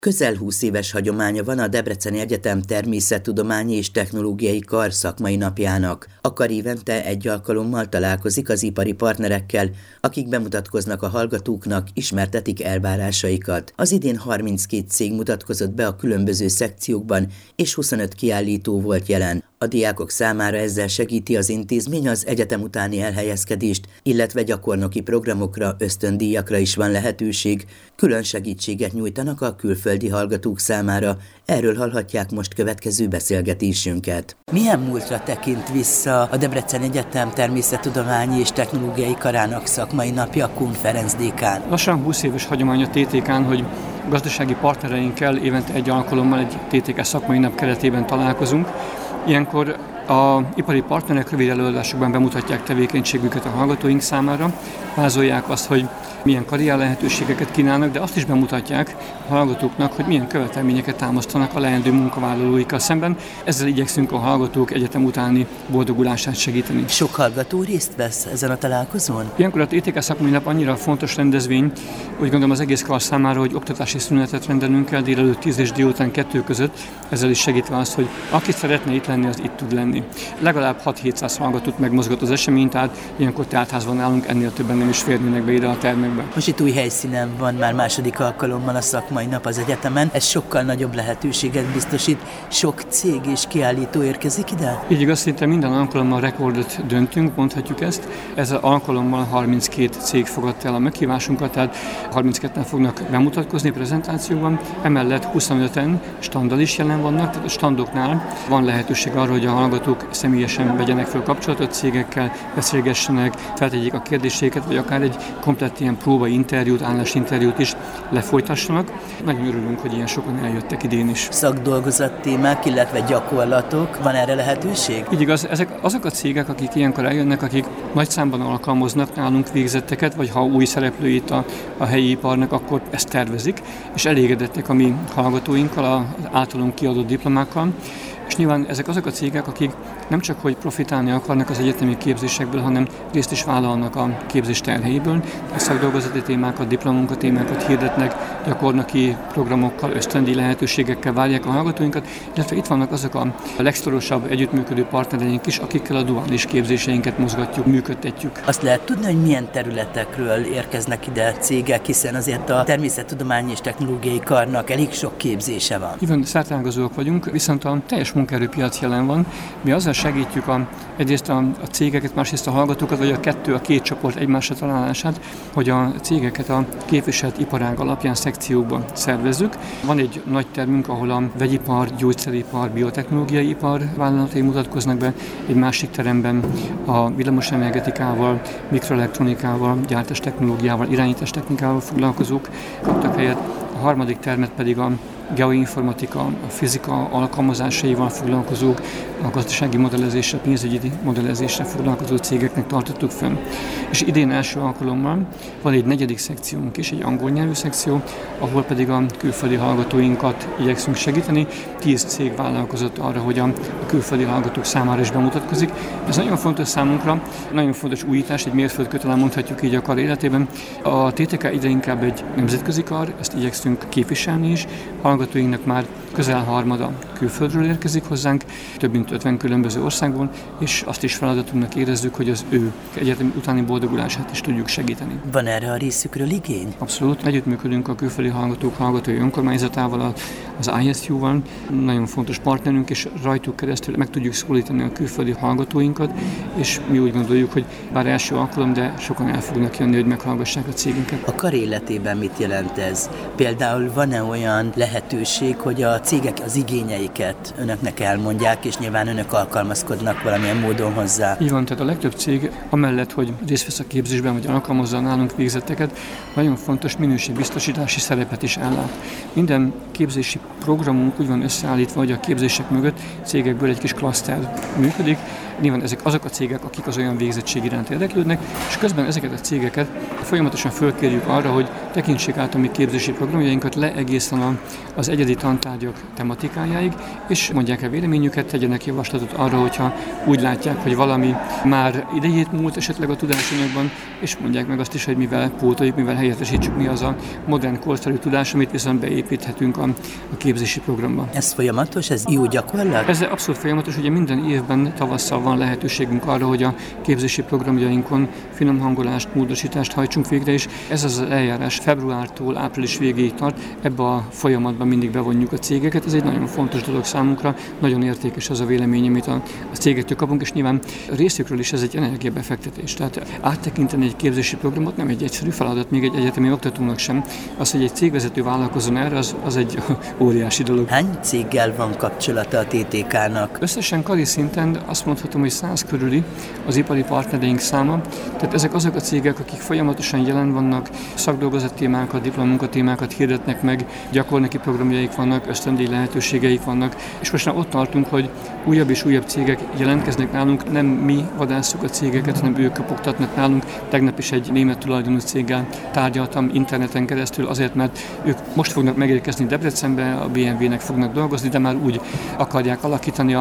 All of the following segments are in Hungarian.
Közel 20 éves hagyománya van a Debreceni Egyetem Természettudományi és Technológiai Kar szakmai napjának. A kar évente egy alkalommal találkozik az ipari partnerekkel, akik bemutatkoznak a hallgatóknak, ismertetik elvárásaikat. Az idén 32 cég mutatkozott be a különböző szekciókban, és 25 kiállító volt jelen. A diákok számára ezzel segíti az intézmény az egyetem utáni elhelyezkedést, illetve gyakornoki programokra, ösztöndíjakra is van lehetőség. Külön segítséget nyújtanak a külföldi hallgatók számára. Erről hallhatják most következő beszélgetésünket. Milyen múltra tekint vissza a Debreceni Egyetem Természettudományi és Technológiai Karának szakmai napja, a konferencián? Lassan 20 éves hagyomány a TTK-n, hogy gazdasági partnereinkkel évente egy alkalommal egy TTK szakmai nap keretében találkozunk. Ilyenkor az ipari partnerek rövid előadásokban bemutatják tevékenységüket a hallgatóink számára, vázolják azt, hogy milyen karrier lehetőségeket kínálnak, de azt is bemutatják a hallgatóknak, hogy milyen követelményeket támasztanak a leendő munkavállalóikkal szemben. Ezzel igyekszünk a hallgatók egyetem utáni boldogulását segíteni. Sok hallgató részt vesz ezen a találkozón? Ilyenkor a TTK szakmai nap annyira fontos rendezvény, úgy gondolom az egész kar számára, hogy oktatási szünetet rendelünk el délelőtt 10 és délután 2 között, ezzel is segítve azt, hogy aki szeretne itt lenni, az itt tud lenni. Legalább 6-700 hallgatót megmozgat az esemény, tehát ilyenkor teltházban állunk, ennél többen nem is férnének be ide a termekbe. Most itt új helyszínen van már második alkalommal a szakmai nap az egyetemen. Ez sokkal nagyobb lehetőséget biztosít. Sok cég és kiállító érkezik ide? Így igaz, szinte minden alkalommal rekordot döntünk, mondhatjuk ezt. Ez alkalommal 32 cég fogadta el a meghívásunkat, tehát 32-en fognak bemutatkozni prezentációban. Emellett 25-en standdal is jelen vannak, tehát a standoknál van lehetőség arra, hogy a hallgatók személyesen vegyenek fel kapcsolatot cégekkel, beszélgessenek, feltegyék a kérdéseiket, vagy akár egy komplett ilyen próbainterjút, állásinterjút is lefolytassanak. Nagyon örülünk, hogy ilyen sokan eljöttek idén is. Szakdolgozat témák, illetve gyakorlatok, van erre lehetőség? Így igaz, ezek azok a cégek, akik ilyenkor eljönnek, akik nagy számban alkalmaznak nálunk végzetteket, vagy ha új szereplőit a helyi iparnak, akkor ezt tervezik, és elégedettek a mi hallgatóinkkal, az általunk kiadott diplomákkal. És nyilván ezek azok a cégek, akik nem csak hogy profitálni akarnak az egyetemi képzésekből, hanem részt is vállalnak a képzés terheiből. A szakdolgozati témákat, diplomunkatémákat hirdetnek, gyakornoki programokkal, ösztöndíj lehetőségekkel várják a hallgatóinkat, illetve itt vannak azok a legszorosabb együttműködő partnereink is, akikkel a duális képzéseinket mozgatjuk, működtetjük. Azt lehet tudni, hogy milyen területekről érkeznek ide cégek, hiszen azért a Természettudományi és Technológiai Karnak elég sok képzése van. Igen, szerteágazóak vagyunk, viszont a teljes munkaerőpiac jelen van. Mi azzal segítjük egyrészt a cégeket, másrészt a hallgatókat, vagy a két csoport egymásra találását, hogy a cégeket a képviselt iparág alapján szekciókban szervezzük. Van egy nagy termünk, ahol a vegyipar, gyógyszeripar, biotechnológiai ipar vállalatai mutatkoznak be, egy másik teremben a villamosenergetikával, mikroelektronikával, gyártástechnológiával, irányítástechnikával foglalkozók kaptak helyet. A harmadik termet pedig a geoinformatika, a fizika alkalmazásaival foglalkozók, a gazdasági modellezésre, pénzügyi modellezésre foglalkozó cégeknek tartottuk fönn. És idén első alkalommal van egy negyedik szekciónk is, egy angol nyelvű szekció, ahol pedig a külföldi hallgatóinkat igyekszünk segíteni. 10 cég vállalkozott arra, hogy a külföldi hallgatók számára is bemutatkozik. Ez nagyon fontos számunkra, nagyon fontos újítás, egy mérföldkő talán mondhatjuk így a kar életében. A TTK egyre inkább egy nemzetközi kar, ezt igyekszünk képviselni is. Hallgatóinknak már közel harmada külföldről érkezik hozzánk, több mint 50 különböző országból, és azt is feladatunknak érezzük, hogy az ő egyetemi utáni boldogulását is tudjuk segíteni. Van erre a részükről igény? Abszolút. Együttműködünk a külföldi hallgatók hallgatói önkormányzatával, az ISU-val, nagyon fontos partnerünk, és rajtuk keresztül meg tudjuk szólítani a külföldi hallgatóinkat, és mi úgy gondoljuk, hogy bár első alkalom, de sokan el fognak jönni, hogy meghallgassák a cégünket. A kar életében mit jelent ez? Például van-e olyan lehetőség, hogy a cégek az igényeiket önöknek elmondják, és nyilván önök alkalmazkodnak valamilyen módon hozzá? Így van, tehát a legtöbb cég amellett, hogy részt vesz a képzésben, vagy alkalmazza nálunk végzetteket, nagyon fontos minőségbiztosítási szerepet is ellát. Minden képzési programunk úgy van összeállítva, hogy a képzések mögött cégekből egy kis klaszter működik. Nyilván ezek azok a cégek, akik az olyan végzettség iránt érdeklődnek, és közben ezeket a cégeket folyamatosan fölkérjük arra, hogy tekintsék át a mi képzési programjainkat le egészen az egyedi tantárgyak tematikájáig, és mondják el véleményüket, tegyenek javaslatot arra, hogyha úgy látják, hogy valami már idejét múlt esetleg a tudásanyagban, és mondják meg azt is, hogy mivel pótoljuk, mivel helyettesítsük, mi az a modern korszerű tudás, amit viszont beépíthetünk a képzési programba. Ez folyamatos, ez jó gyakorlat? Ez abszolút folyamatos, ugye minden évben tavasszal van lehetőségünk arra, hogy a képzési programjainkon finomhangolást, módosítást hajtsunk végre, és ez az eljárás februártól április végéig tart, ebbe a folyamatban mindig bevonjuk a cégeket, ez egy nagyon fontos dolog számunkra, nagyon értékes az a vélemény, amit a cégektől kapunk, és nyilván részükről is ez egy energiabefektetés. Tehát áttekinteni egy képzési programot nem egy egyszerű feladat, még egy egyetemi oktatónak sem. Az, hogy egy cégvezető vállalkozzon erre, az egy óriási dolog. Hány céggel van kapcsolata a TTK-nak? Összesen kari szinten azt mondhatom, hogy 100 körüli az ipari partnereink száma. Tehát ezek azok a cégek, akik folyamatosan jelen vannak, szakdolgozat témákat, diplomunkatémákat hirdetnek meg, gyakornoki programjaik vannak, ösztöndíj lehetőségeik vannak, és most már ott tartunk, hogy újabb és újabb cégek jelentkeznek nálunk, nem mi vadásszuk a cégeket, hanem ők kopogtatnak nálunk. Tegnap is egy német tulajdonú céggel tárgyaltam interneten keresztül, azért, mert ők most fognak megérkezni Debrecenbe, a BMW-nek fognak dolgozni, de már úgy akarják alakítani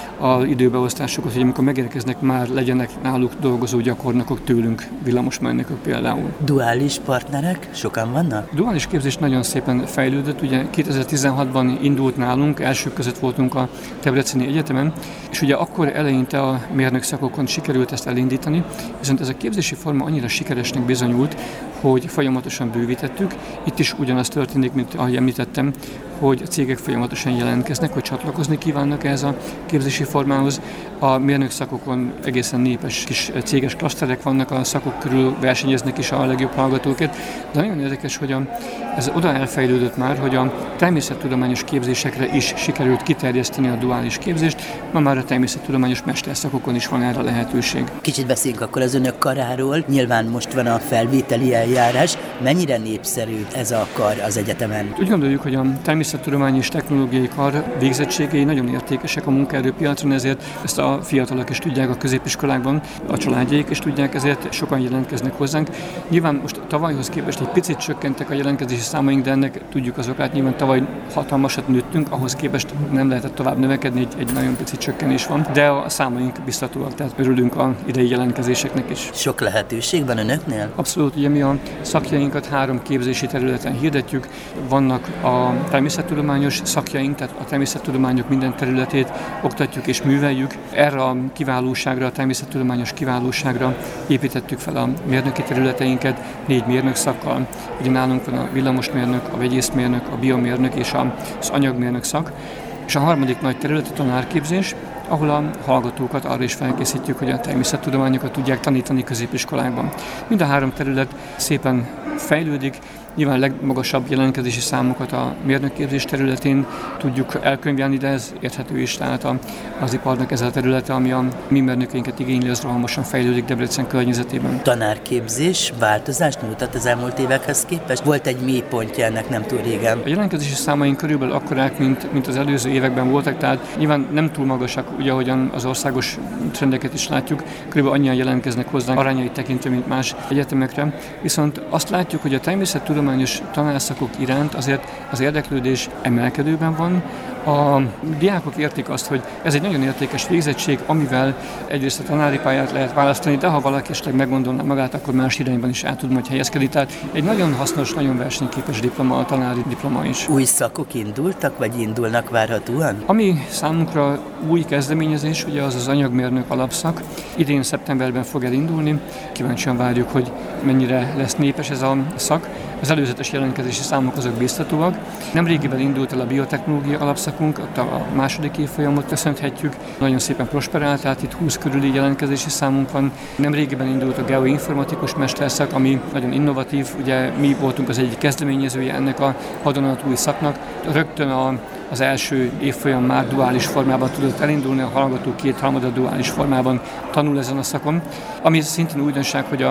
a időbeosztásokat, hogy amikor megérkeznek, már legyenek náluk dolgozó gyakornokok tőlünk, villamosmérnökök például. Duális partnerek? Sokan vannak? Duális képzés nagyon szépen fejlődött, ugye 2016-ban indult nálunk, elsők között voltunk a Debreceni Egyetemen, és ugye akkor eleinte a mérnök szakokon sikerült ezt elindítani, viszont ez a képzési forma annyira sikeresnek bizonyult, hogy folyamatosan bővítettük. Itt is ugyanaz történik, mint ahogy említettem, hogy a cégek folyamatosan jelentkeznek, hogy csatlakozni kívánnak ehhez a képzési formához. A mérnök szakokon egészen népes kis céges klaszterek vannak, a szakok körül versenyeznek is a legjobb hallgatóket, de nagyon érdekes, hogy ez oda elfejlődött már, hogy a természettudományos képzésekre is sikerült kiterjeszteni a duális képzést, ma már a természettudományos mesterszakokon is van erre lehetőség. Kicsit beszéljünk akkor az önök karáról, nyilván most van a felvételi eljárás, mennyire népszerű ez a kar az egyetemen? Úgy gondoljuk, hogy a természettudományi és technológiai kar végzettségei nagyon értékesek a munkaerőpiacon, ezért ezt a fiatalok is tudják a középiskolákban, a családjaik is tudják, ezért sokan jelentkeznek hozzánk. Nyilván most tavalyhoz képest egy picit csökkentek a jelentkezési számaink, de ennek tudjuk az okát, nyilván tavaly hatalmasat nőttünk, ahhoz képest nem lehetett tovább növekedni, egy nagyon picit csökkenés van, de a számaink biztatóak, tehát örülünk a idei jelentkezéseknek is. Sok lehetőség van önöknél? Abszolút, ugye mi a szakjainkat 3 képzési területen hirdetjük, vannak a természettudományos szakjaink, tehát a természettudományok minden területét oktatjuk és műveljük. Erre a kiválóságra, a természettudományos kiválóságra építettük fel a mérnöki területeinket 4 mérnök szakkal. Ugye nálunk van a villamosmérnök, a vegyészmérnök, a biomérnök és az anyagmérnök szak. És a harmadik nagy terület a tanárképzés, ahol a hallgatókat arra is felkészítjük, hogy a természettudományokat tudják tanítani középiskolákban. Mind a 3 terület szépen fejlődik, nyilván legmagasabb jelentkezési számokat a mérnökképzés területén tudjuk elkönyvelni, de ez érthető is, tehát az iparnak ez a területe, ami a mi mérnökeinket igényli, az rohamosan fejlődik Debrecen környezetében. Tanárképzés változást mutat az elmúlt évekhez képest? Volt egy mélypontja ennek nem túl régen. A jelentkezési számaink körülbelül akkorák, mint az előző években voltak, tehát nyilván nem túl magasak, ugye ahogyan az országos trendeket is látjuk, körülbelül annyian jelentkeznek hozzánk arányait tekintve, mint más egyetemekre. Viszont azt látjuk, hogy a természettudományos tanárszakok iránt azért az érdeklődés emelkedőben van. A diákok értik azt, hogy ez egy nagyon értékes végzettség, amivel egyrészt a tanári pályát lehet választani, de ha valaki esetleg meggondolná magát, akkor más irányban is át tud majd helyezkedni. Tehát egy nagyon hasznos, nagyon versenyképes diploma, a tanári diploma is. Új szakok indultak, vagy indulnak várhatóan? Ami számunkra új kezdeményezés, ugye az anyagmérnök alapszak. Idén szeptemberben fog elindulni. Kíváncsian várjuk, hogy mennyire lesz népes ez a szak. Az előzetes jelentkezési számok azok biztatóak. Nemrégiben indult el a biotechnológia alapszakunk, ott a második évfolyamot köszönhetjük. Nagyon szépen prosperált, tehát itt 20 körüli jelentkezési számunk van. Nemrégiben indult a geoinformatikus mesterszak, ami nagyon innovatív. Ugye mi voltunk az egyik kezdeményezője ennek a vadonatúj szaknak. Rögtön az első évfolyam már duális formában tudott elindulni, a hallgató 2/3 duális formában tanul ezen a szakon. Ami szintén újdonság, hogy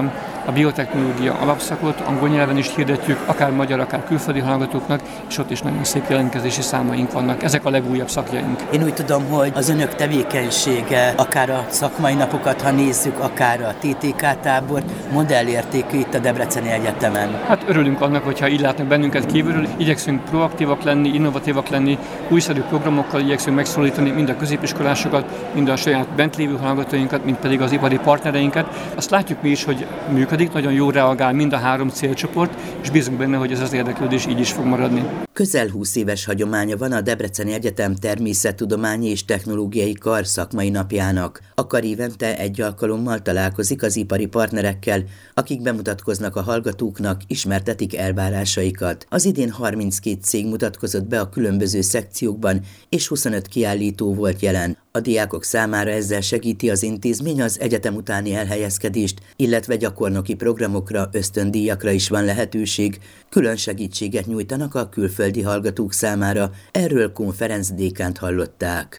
a biotechnológia alapszakot angol nyelven is hirdetjük, akár magyar, akár külföldi hallgatóknak, és ott is nagyon szép jelentkezési számaink vannak. Ezek a legújabb szakjaink. Én úgy tudom, hogy az önök tevékenysége, akár a szakmai napokat, ha nézzük, akár a TTK tábort, modellértékű itt a Debreceni Egyetemen. Hát örülünk annak, hogyha így látnak bennünket kívülről, igyekszünk proaktívak lenni, innovatívak lenni, újszerű programokkal igyekszünk megszólítani mind a középiskolásokat, mind a saját bent lévő hallgatóinkat, mind pedig az ipari partnereinket. Azt látjuk mi is, hogy működik, nagyon jól reagál mind a 3 célcsoport, és bízunk benne, hogy ez az érdeklődés így is fog maradni. Közel 20 éves hagyománya van a Debreceni Egyetem Természettudományi és Technológiai Kar szakmai napjának. A kar évente egy alkalommal találkozik az ipari partnerekkel, akik bemutatkoznak a hallgatóknak, ismertetik elvárásaikat. Az idén 32 cég mutatkozott be a különböző szekciókban, és 25 kiállító volt jelen. A diákok számára ezzel segíti az intézmény az egyetem utáni elhelyezkedést, illetve gyakornoki programokra, ösztöndíjakra is van lehetőség. Külön segítséget nyújtanak a külföldi hallgatók számára, erről Kun Ferenc dékánt hallották.